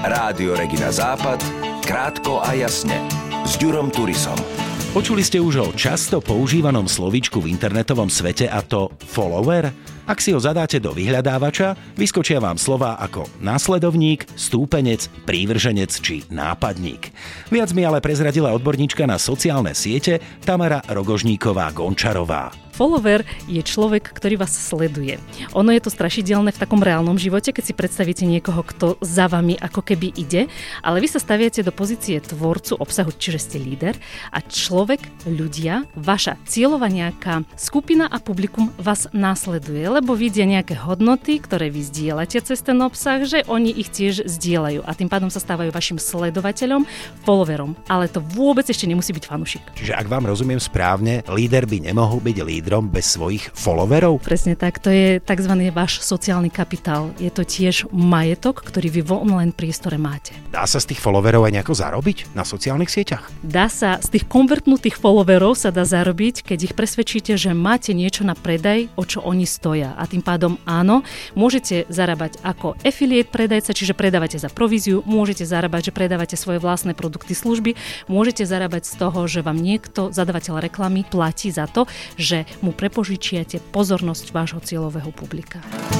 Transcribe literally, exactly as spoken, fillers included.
Rádio Regina Západ, krátko a jasne, s Ďurom Turisom. Počuli ste už o často používanom slovíčku v internetovom svete, a to follower? Ak si ho zadáte do vyhľadávača, vyskočia vám slová ako následovník, stúpenec, prívrženec či nápadník. Viac mi ale prezradila odborníčka na sociálne siete Tamara Rogožníková-Gončarová. Follower je človek, ktorý vás sleduje. Ono je to strašidelné v takom reálnom živote, keď si predstavíte niekoho, kto za vami ako keby ide, ale vy sa staviate do pozície tvorcu obsahu, čiže ste líder a človek, ľudia, vaša cieľová nejaká skupina a publikum vás následuje, lebo vidia nejaké hodnoty, ktoré vy zdieľate cez ten obsah, že oni ich tiež zdieľajú a tým pádom sa stávajú vašim sledovateľom, followerom. Ale to vôbec ešte nemusí byť fanúšik. Čiže ak vám rozumiem správne, líder by nemohol byť lídrom bez svojich followerov? Presne tak, to je tzv. Váš sociálny kapitál. Je to tiež majetok, ktorý vy v online priestore máte. Dá sa z tých followerov aj nejako zarobiť na sociálnych sieťach? Dá sa, z tých konvertnutých followerov sa dá zarobiť, keď ich presvedčíte, že máte niečo na predaj, o čo oni stoja. A tým pádom áno, môžete zarábať ako affiliate predajca, čiže predávate za províziu, môžete zarábať, že predávate svoje vlastné produkty, služby, môžete zarábať z toho, že vám niekto, zadavateľ reklamy, platí za to, že mu prepožičiate pozornosť vášho cieľového publika.